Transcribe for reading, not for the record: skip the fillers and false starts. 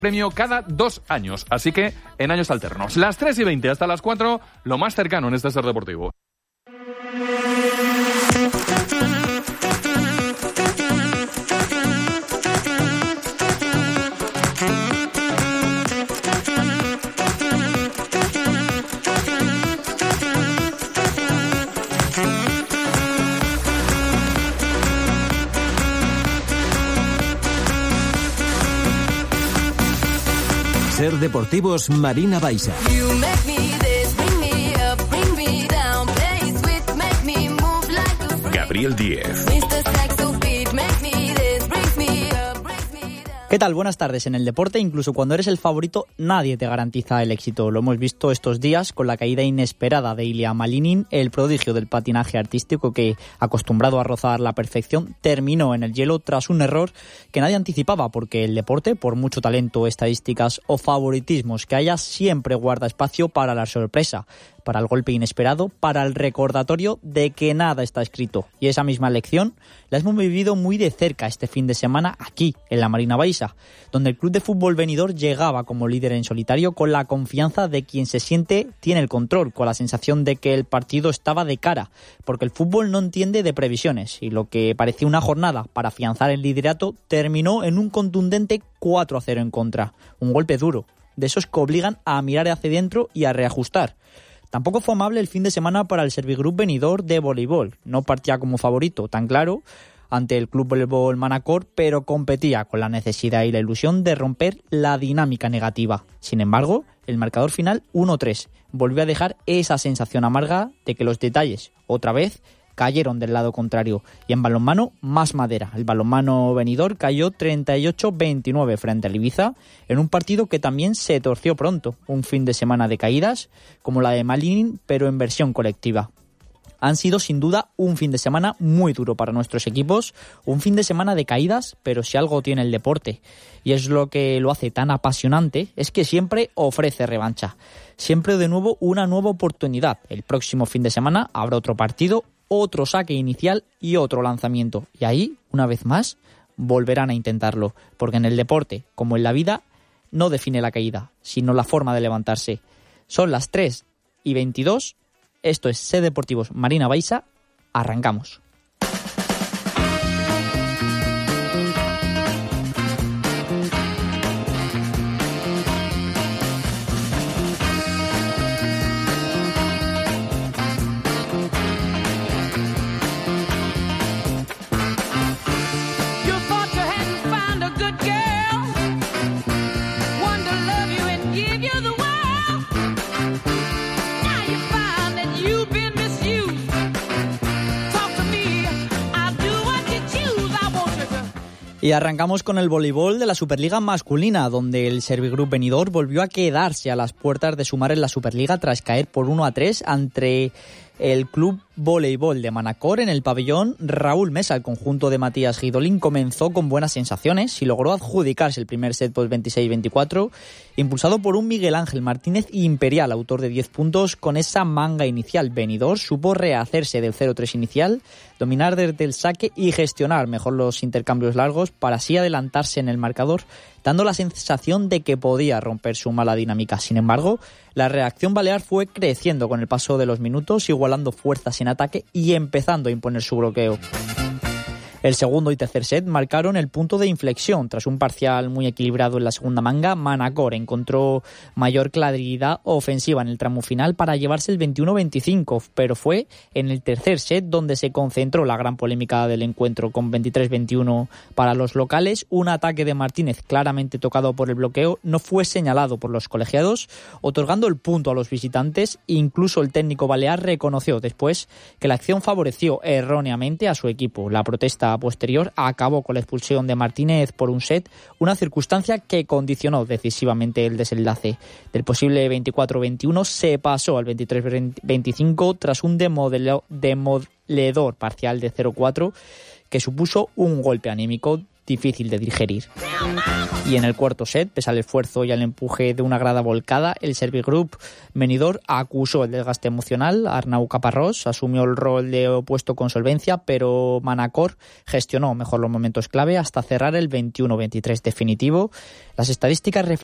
premio cada 2 años, así que en años alternos. Las 3:20 hasta las 4, lo más cercano en este Ser Deportivo. Ser Deportivos Marina Baixa. Gabriel Díez. ¿Qué tal? Buenas tardes. En el deporte, incluso cuando eres el favorito, nadie te garantiza el éxito. Lo hemos visto estos días con la caída inesperada de Ilia Malinin, el prodigio del patinaje artístico que, acostumbrado a rozar la perfección, terminó en el hielo tras un error que nadie anticipaba, porque el deporte, por mucho talento, estadísticas o favoritismos que haya, siempre guarda espacio para la sorpresa, para el golpe inesperado, para el recordatorio de que nada está escrito. Y esa misma lección la hemos vivido muy de cerca este fin de semana aquí, en la Marina Baixa, donde el Club de Fútbol Benidorm llegaba como líder en solitario con la confianza de quien se siente tiene el control, con la sensación de que el partido estaba de cara, porque el fútbol no entiende de previsiones, y lo que parecía una jornada para afianzar el liderato terminó en un contundente 4-0 en contra. Un golpe duro, de esos que obligan a mirar hacia dentro y a reajustar. Tampoco fue amable el fin de semana para el Servigroup Benidorm de voleibol. No partía como favorito, tan claro, ante el Club Voleibol Manacor, pero competía con la necesidad y la ilusión de romper la dinámica negativa. Sin embargo, el marcador final 1-3 volvió a dejar esa sensación amarga de que los detalles, otra vez, cayeron del lado contrario. Y en balonmano, más madera. El balonmano Benidorm cayó 38-29 frente al Ibiza, en un partido que también se torció pronto. Un fin de semana de caídas, como la de Malinin, pero en versión colectiva. Han sido sin duda un fin de semana muy duro para nuestros equipos, un fin de semana de caídas, pero si algo tiene el deporte, y es lo que lo hace tan apasionante, es que siempre ofrece revancha. Siempre de nuevo una nueva oportunidad. El próximo fin de semana habrá otro partido, otro saque inicial y otro lanzamiento. Y ahí, una vez más, volverán a intentarlo. Porque en el deporte, como en la vida, no define la caída, sino la forma de levantarse. Son las 3:22. Esto es Ser Deportivos Marina Baixa. Arrancamos. Y arrancamos con el voleibol de la Superliga masculina, donde el Servigroup Benidorm volvió a quedarse a las puertas de sumar en la Superliga tras caer por 1-3 ante el Club Voleibol de Manacor en el pabellón Raúl Mesa. El conjunto de Matías Guidolín comenzó con buenas sensaciones y logró adjudicarse el primer set por 26-24, impulsado por un Miguel Ángel Martínez imperial, autor de 10 puntos con esa manga inicial. Benidorm supo rehacerse del 0-3 inicial, dominar desde el saque y gestionar mejor los intercambios largos para así adelantarse en el marcador, dando la sensación de que podía romper su mala dinámica. Sin embargo, la reacción balear fue creciendo con el paso de los minutos, igualando fuerzas en ataque y empezando a imponer su bloqueo. El segundo y tercer set marcaron el punto de inflexión. Tras un parcial muy equilibrado en la segunda manga, Manacor encontró mayor claridad ofensiva en el tramo final para llevarse el 21-25, pero fue en el tercer set donde se concentró la gran polémica del encuentro, con 23-21 para los locales. Un ataque de Martínez claramente tocado por el bloqueo no fue señalado por los colegiados, otorgando el punto a los visitantes. Incluso el técnico balear reconoció después que la acción favoreció erróneamente a su equipo. La protesta posterior acabó con la expulsión de Martínez por un set, una circunstancia que condicionó decisivamente el desenlace. Del posible 24-21 se pasó al 23-25 tras un demoledor parcial de 0-4 que supuso un golpe anímico difícil de digerir. Y en el cuarto set, pese al esfuerzo y al empuje de una grada volcada, el Servigroup Benidorm acusó el desgaste emocional. Arnau Caparrós asumió el rol de opuesto con solvencia, pero Manacor gestionó mejor los momentos clave hasta cerrar el 21-23 definitivo. Las estadísticas